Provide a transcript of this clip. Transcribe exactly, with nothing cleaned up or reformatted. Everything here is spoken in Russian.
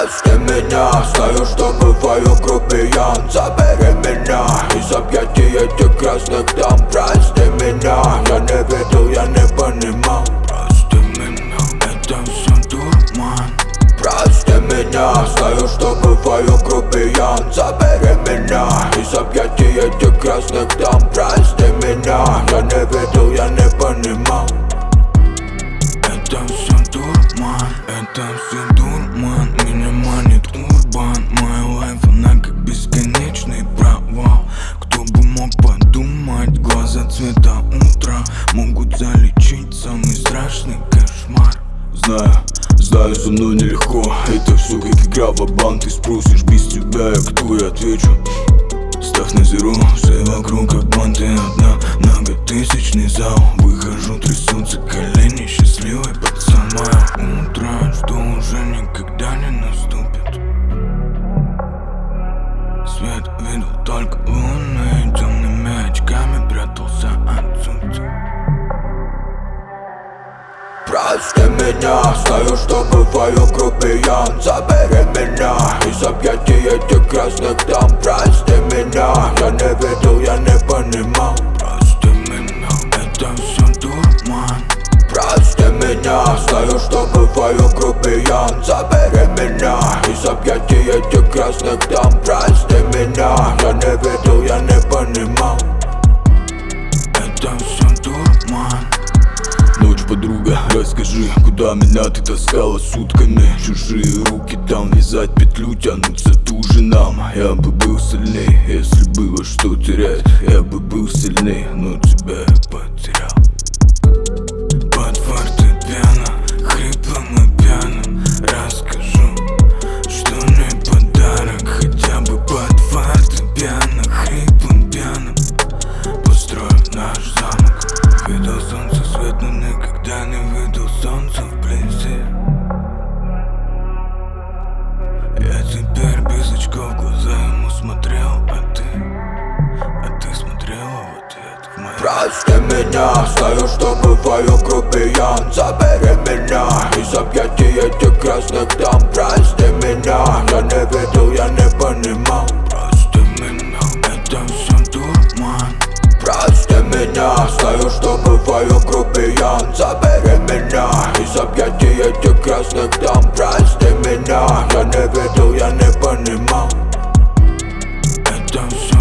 Прости меня, знаю, что бываю грубиян. Забери меня из объятий этих красных дам. Прости меня, я не видел, я не понимал. Прости меня, это все дурман. Прости меня, знаю, что бываю грубиян. Забери меня из объятий этих красных дам. Прости меня, я не видел, я не понимал. Это все дурман, это все дурман. Меня манит урбан. Моя лайф, она как бесконечный провал. Кто бы мог подумать, глаза цвета утра могут залечить самый страшный кошмар. Знаю, знаю, со мной нелегко. Это все как игра ва-банк. Ты спросишь, без тебя я кто? Я отвечу: ставь на зеро. Все вокруг как банты, одна многотысячный зал. Выхожу, трясутся колени, счастливый пацан. Мое утро, что уже никогда не наступит. Свет видел только луны, темными очками прятался от солнца. Прости меня, знаю, что бываю грубиян. Забери меня из объятий этих красных дам. Прости меня, я не видел, я не понимал. Прости меня, это все дурман. Прости меня, знаю, что бываю грубиян. Забери меня из объятий этих красных дам. Прости меня, я не видел, я не понимал. Это все дурман. Ночь, подруга, расскажи, куда меня ты таскала сутками? Чужие руки там, вязать петлю, тянуться тужинам. Я бы был сильней, если было что терять. Я бы был сильней, но тебя я потерял. Под фортепиано, хриплым и пьяным расскажу, что не подарок. Хотя бы под фортепиано, хриплым пьяным построю наш замок. Видел солнце свет, но никогда не видел солнца вблизи. Я теперь без очков, глаза ему смотрел, а ты, а ты смотрела в ответ в мои. Прости меня, знаю, что бываю грубиян. Забери меня из объятий этих красных дам. Прости меня, я не видел, я не понимал. Прости меня, это все дурман. Прости меня, знаю, что бываю грубиян. Забери меня из объятий этих красных дам. Прости меня, я не видел, я не понимал. Это все